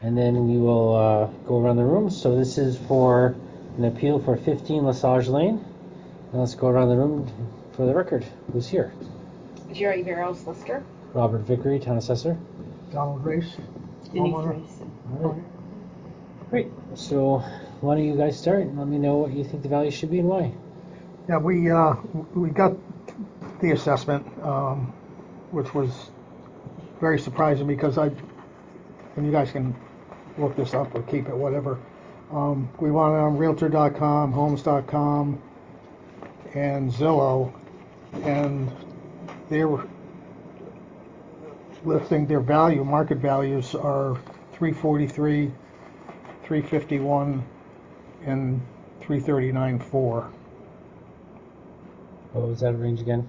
and then we will go around the room. So this is for an appeal for 15 Lesage Lane. And let's go around the room for the record. Who's here? Jerry Barrows Lister. Robert Vickery, Town Assessor. Donald Race. Denise Homeowner. Race. All right. Great. So why don't you guys start and let me know what you think the value should be and why. Yeah, we got the assessment, which was very surprising because and you guys can look this up or keep it, whatever. We went on Realtor.com, Homes.com, and Zillow, and they were listing their market values are 343, 351, and 339.4. What was that range again?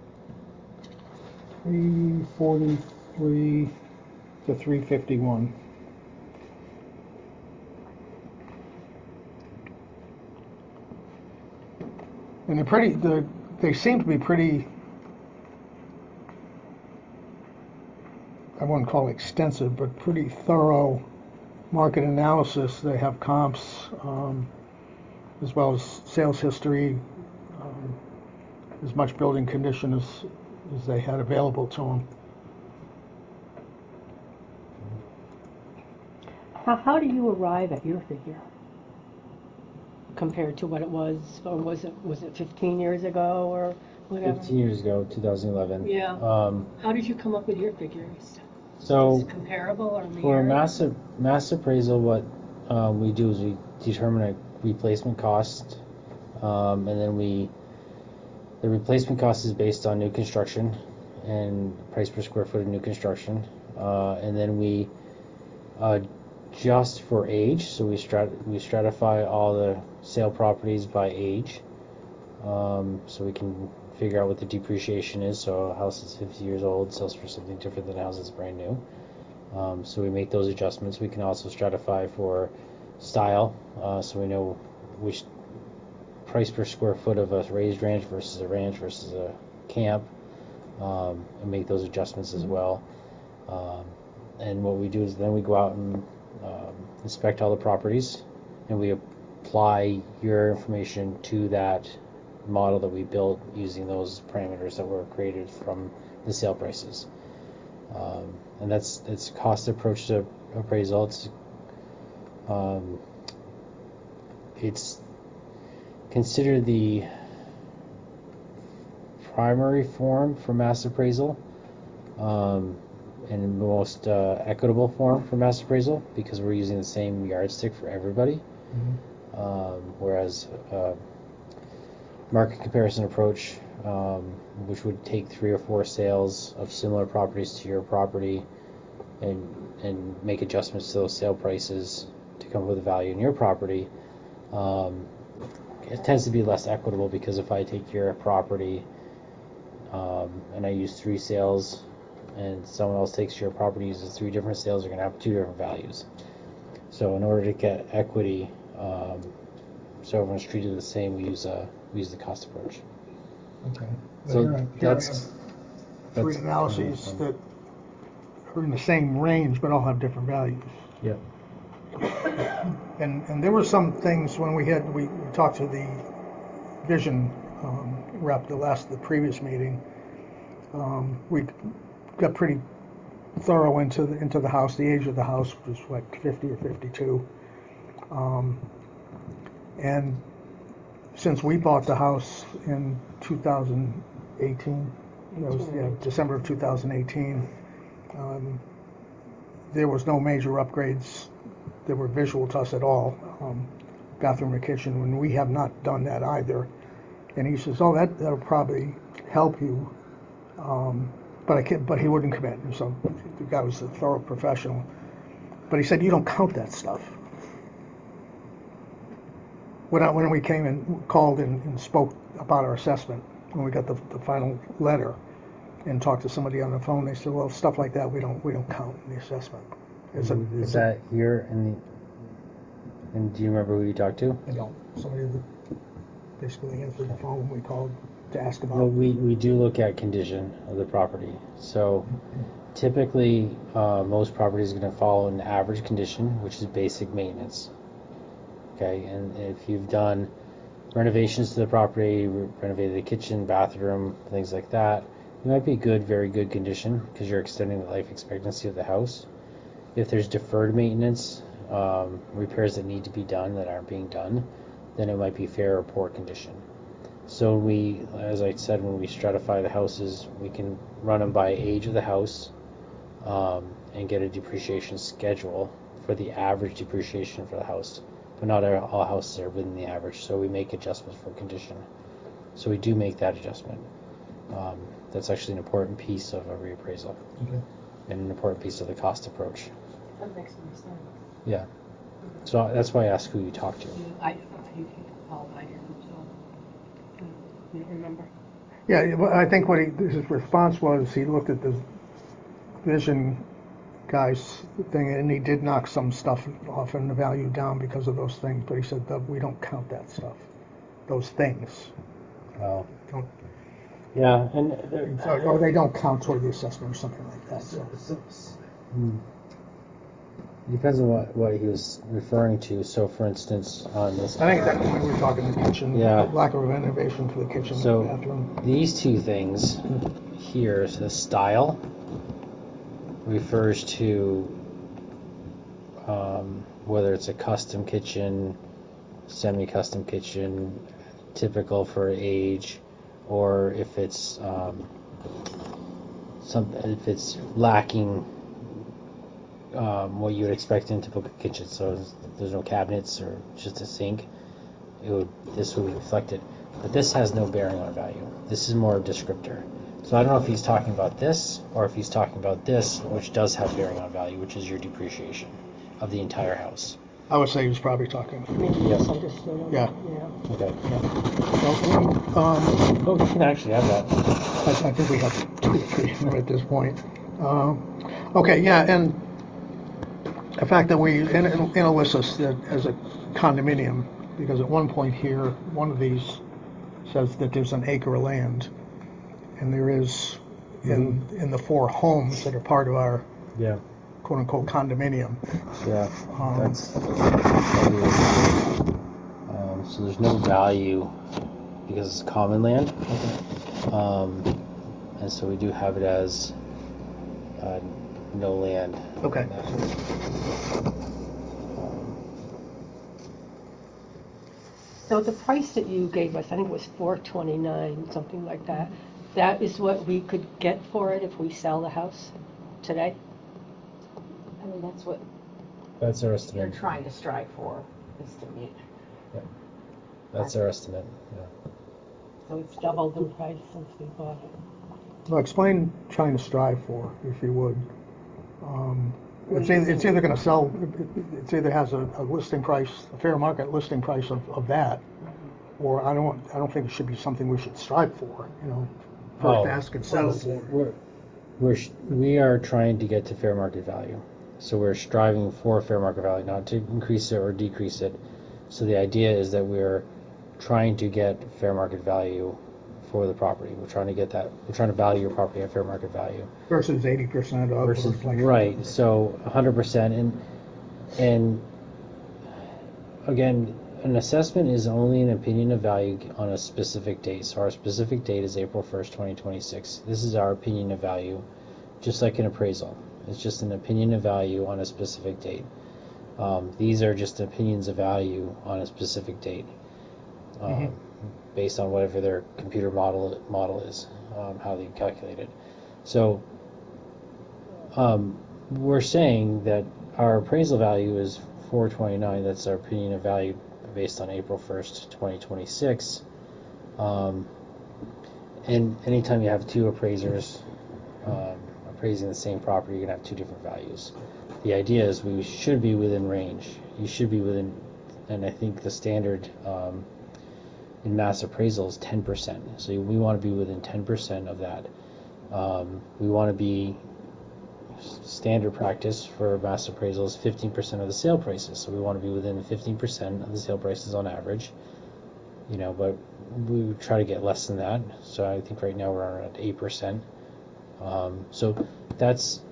343 to 351. And they seem to be pretty, I wouldn't call it extensive, but pretty thorough market analysis. They have comps, as well as sales history, as much building condition as they had available to them. How do you arrive at your figure compared to what it was, or was it 15 years ago or whatever? 15 years ago, 2011. Yeah. How did you come up with your figures? So Is it comparable or for a mirror? mass appraisal, what we do is we determine a replacement cost, and then the replacement cost is based on new construction and price per square foot of new construction, and then we adjust for age. So we stratify all the sale properties by age, so we can figure out what the depreciation is. So a house is 50 years old sells for something different than a house that's brand new. So we make those adjustments. We can also stratify for style, so we know which price per square foot of a raised ranch versus a camp, and make those adjustments as well. And what we do is then we go out and inspect all the properties, and we apply your information to that model that we built using those parameters that were created from the sale prices. And it's cost approach to appraisal. It's considered the primary form for mass appraisal, and the most equitable form for mass appraisal because we're using the same yardstick for everybody. Whereas market comparison approach, which would take 3 or 4 sales of similar properties to your property and make adjustments to those sale prices to come up with a value in your property, it tends to be less equitable because if I take your property and I use 3 sales and someone else takes your property and uses 3 different sales, you're going to have 2 different values. So in order to get equity, so everyone's treated the same, we use the cost approach. Okay. So that's 3 analyses that are in the same range but all have different values. Yep. And there were some things when we talked to the vision rep the previous meeting. We got pretty thorough into the house, the age of the house, which was like 50 or 52. And since we bought the house in 2018, December of 2018, there was no major upgrades that were visual to us at all, bathroom or kitchen, and we have not done that either. And he says, "Oh, that'll probably help you," but he wouldn't commit. So the guy was a thorough professional. But he said, "You don't count that stuff." When we came and called and spoke about our assessment, when we got the final letter and talked to somebody on the phone, they said, "Well, stuff like that we don't count in the assessment." Is that here and do you remember who you talked to? I don't. Somebody that basically answered the phone when we called to ask about. Well, we do look at condition of the property. So typically, most properties are going to follow an average condition, which is basic maintenance. Okay, and if you've done renovations to the property, renovated the kitchen, bathroom, things like that, you might be good, very good condition because you're extending the life expectancy of the house. If there's deferred maintenance, repairs that need to be done that aren't being done, then it might be fair or poor condition. So we, as I said, when we stratify the houses, we can run them by age of the house, and get a depreciation schedule for the average depreciation for the house. But not all houses are within the average, so we make adjustments for condition. So we do make that adjustment. That's actually an important piece of a reappraisal, and an important piece of the cost approach. That makes more sense. Yeah. So that's why I asked who you talked to. Paul, I didn't, so, you don't remember? Yeah, well, I think his response was, he looked at the vision guy's thing, and he did knock some stuff off and the value down because of those things, but he said that we don't count that stuff, those things. Oh. Don't, Yeah, and or they don't count toward the assessment or something like that. So. Depends on what he was referring to. So, for instance, on this, I think at that point we were talking the kitchen, Yeah. lack of renovation to the kitchen, so bathroom. these two things here, the style refers to whether it's a custom kitchen, semi-custom kitchen, typical for age, or if it's if it's lacking what you would expect in a typical kitchen. So there's no cabinets or just a sink. This would be reflected, but this has no bearing on value. This is more a descriptor. So I don't know if he's talking about this or if he's talking about this, which does have bearing on value, which is your depreciation of the entire house. I would say he was probably talking. Maybe Yeah. misunderstood him. Yeah. Yeah. Okay. So, Oh, you can actually have that. I think we have 2 or 3 at this point. Okay, yeah, and the fact that we, in Alyssa, that as a condominium, because at one point here, one of these says that there's an acre of land, and there is in the 4 homes that are part of our Yeah. quote-unquote condominium. Yeah. That's probably so there's no value because it's common land. And so we do have it as no land. Okay. So the price that you gave us, I think it was $429, something like that. That is what we could get for it if we sell the house today? I mean, that's what That's our you're estimate. trying to strive for, is to meet. That's our estimate. Yeah. So it's doubled in price since we bought it. Well, explain trying to strive for, if you would. It's either going to sell. It either has a listing price, a fair market listing price of that, or I don't think it should be something we should strive for. First ask and settle for. We are trying to get to fair market value. So we're striving for fair market value, not to increase it or decrease it. So the idea is that we're trying to get fair market value for the property. We're trying to get that. We're trying to value your property at fair market value. Versus 80% of Versus inflation. right. So 100%, and again, an assessment is only an opinion of value on a specific date. So our specific date is April 1st, 2026. This is our opinion of value, just like an appraisal. It's just an opinion of value on a specific date. These are just opinions of value on a specific date, based on whatever their computer model is, how they calculate it. So we're saying that our appraisal value is 429. That's our opinion of value based on April 1st, 2026. And anytime you have 2 appraisers appraising the same property, you're going to have 2 different values. The idea is we should be within range. You should be within, and I think the standard in mass appraisal is 10%. So we want to be within 10% of that. We want to be, standard practice for mass appraisal is 15% of the sale prices. So we want to be within 15% of the sale prices on average. But we try to get less than that. So I think right now we're at 8%. So that's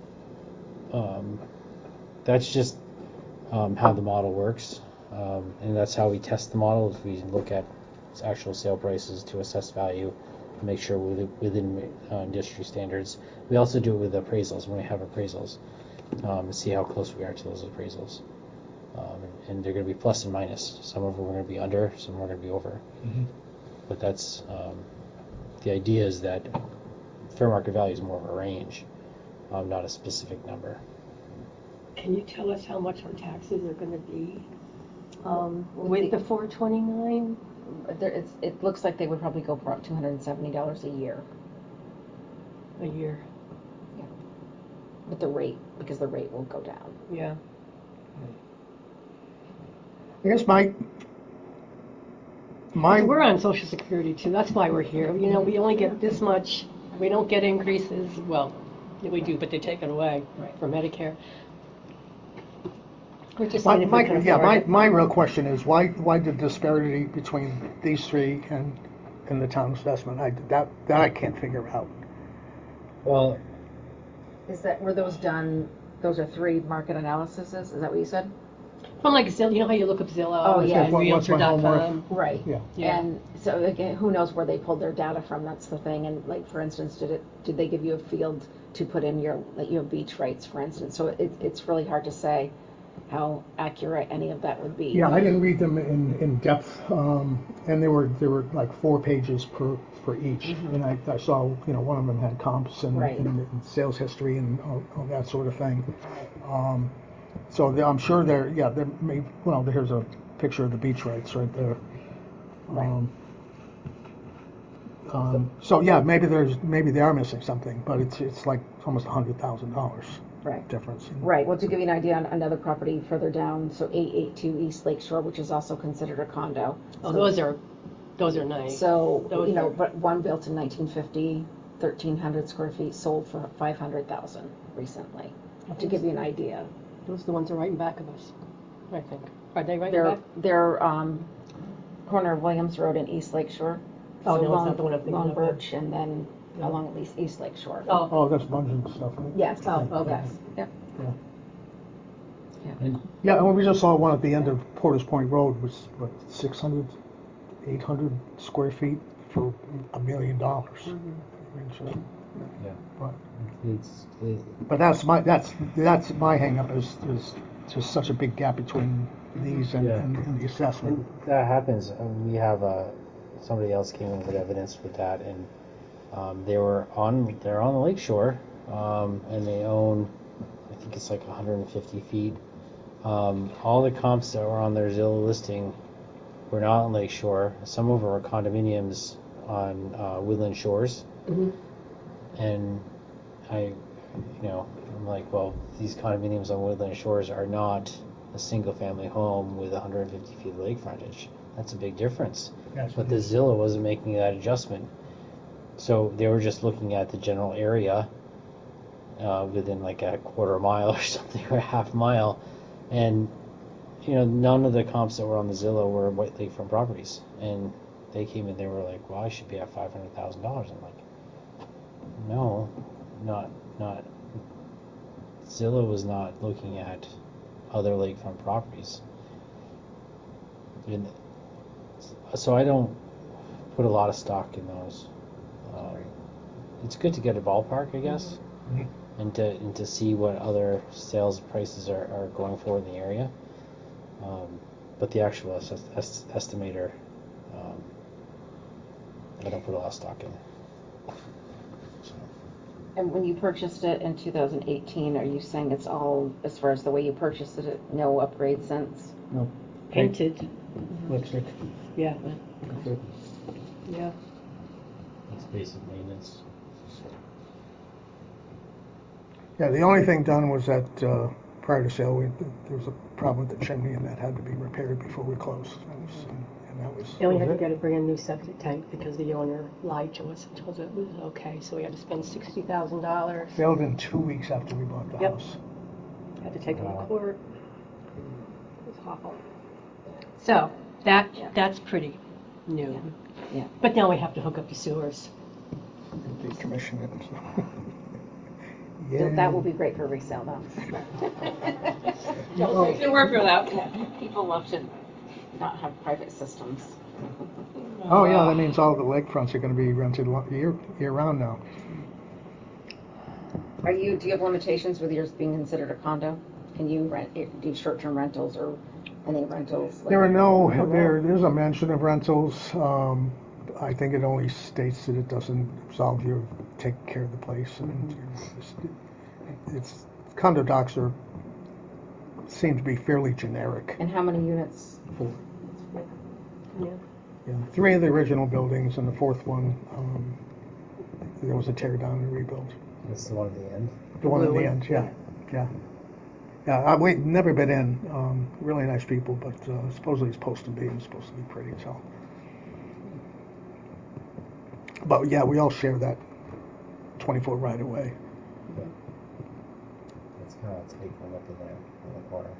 just how the model works, and that's how we test the model. Is we look at actual sale prices to assess value, and make sure we're within industry standards. We also do it with appraisals when we have appraisals, and see how close we are to those appraisals. And they're going to be plus and minus. Some of them are going to be under, some are going to be over. But that's the idea is that fair market value is more of a range, not a specific number. Can you tell us how much our taxes are going to be with the 429? It looks like they would probably go for about $270 a year A year? with the rate, because the rate will go down. Yeah. I guess my We're on Social Security too. That's why we're here. You know, we only get this much. We don't get increases. Well, we do, but they take it away for Medicare. We're just seeing if we can afford it. my real question is why the disparity between these three and the town assessment? That I can't figure out. Well, Were those done? Those are 3 market analyses. Is that what you said? From like Zillow, you know how you look up Zillow Oh, yeah. and What's my home worth? Realtor.com? Right. Yeah. And so again, who knows where they pulled their data from? That's the thing. And like for instance, did they give you a field to put in your beach rights, for instance? So it's really hard to say how accurate any of that would be. Yeah, I didn't read them in depth, and there were like 4 pages for each, and I saw one of them had comps and, Right. and sales history and all that sort of thing. So I'm sure there may here's a picture of the beach rights right there. Right. So yeah, maybe they are missing something, but it's like almost $100,000 Right. difference. Right. Well, to give you an idea on another property further down, so 882 East Lakeshore, which is also considered a condo. Oh, So, those are nice. So Those are- but one built in 1950, 1,300 square feet, sold for $500,000 recently. To give you an idea. Those are the ones that are right in back of us, I think. Are they right in back? They're corner of Williams Road and East Lakeshore. Oh, So no, it's not the one I'm thinking Long of. Birch, and then No. along East Lakeshore. Oh, That's Bungeon stuff, right? Yes. Oh, okay. Yes. Yep. Yeah, and we just saw one at the end of Porter's Point Road was 600, 800 square feet for $1 million. yeah. But, It's but that's my hang up is just such a big gap between these and, Yeah. and the assessment. And that happens. We have somebody else came in with evidence with that, and they're on the lake shore, and they own, I think it's like 150 feet. All the comps that were on their Zillow listing were not on Lake Shore. Some of them are condominiums on Woodland Shores, and I'm like, well, these condominiums on Woodland Shores are not a single-family home with 150 feet of lake frontage. That's a big difference. Yes, But it the is. Zillow wasn't making that adjustment, so they were just looking at the general area within like a quarter mile or something, or a half mile, and none of the comps that were on the Zillow were White Lakefront properties, and they came in. They were like, "Well, I should be at $500,000." I'm like, "No, not." Zillow was not looking at other lakefront properties, and so I don't put a lot of stock in those. It's good to get a ballpark, I guess, and to see what other sales prices are going for in the area. But the actual estimator, I don't put a lot of stock in. So. And when you purchased it in 2018, are you saying it's all, as far as the way you purchased it, no upgrade since? No. painted. Lipstick. Yeah, That's it. yeah. It's basic maintenance. Yeah, the only thing done was that prior to sale, there was a problem with the chimney, and that had to be repaired before we closed. That was. And we had to it. get a brand new septic tank because the owner lied to us and told us it was okay, so we had to spend $60,000. Failed in 2 weeks after we bought the Yep. house. Had to take him to Wow. court. It was awful. So that's pretty new. Yeah. But now we have to hook up the sewers. Decommission it. Yeah. That will be great for resale, though. Oh. It can work without. People love to not have private systems. Oh, yeah, that means all the lakefronts are gonna be rented year round now. Do you have limitations with yours being considered a condo? Can you do short-term rentals or any rentals? There are there's a mention of rentals. I think it only states that it doesn't absolve you of taking care of the place. And it's condo docs seem to be fairly generic. And how many units? 4. Yeah. Yeah, 3 of the original buildings, and the 4th one, there was a tear down and rebuild. This is the one at the end. The one in blue the one? end, yeah. We've never been in. Really nice people, but supposedly it's supposed to be, and it's supposed to be pretty, so. But yeah, we all share that 24 right away. It's kind of take a look in there in the corner.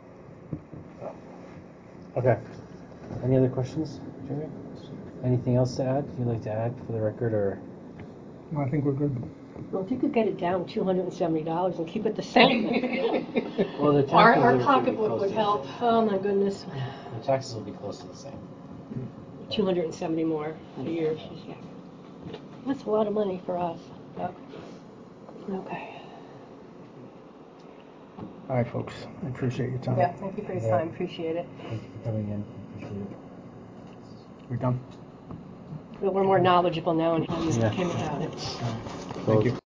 Okay. Any other questions, Jeremy? Anything else to add? You'd like to add for the record, or? I think we're good. Well, if you could get it down $270 and keep it the same. Well, the Our taxes are pocketbook close would to help. the same. Oh my goodness. The taxes will be close to the same. 270 more a year. That's a lot of money for us. But, okay. All right, folks. I appreciate your time. Yeah, thank you for your time. Appreciate it. Thank you for coming in. Appreciate it. We're done. But we're more knowledgeable now on how you Yeah. came about it. Thank you.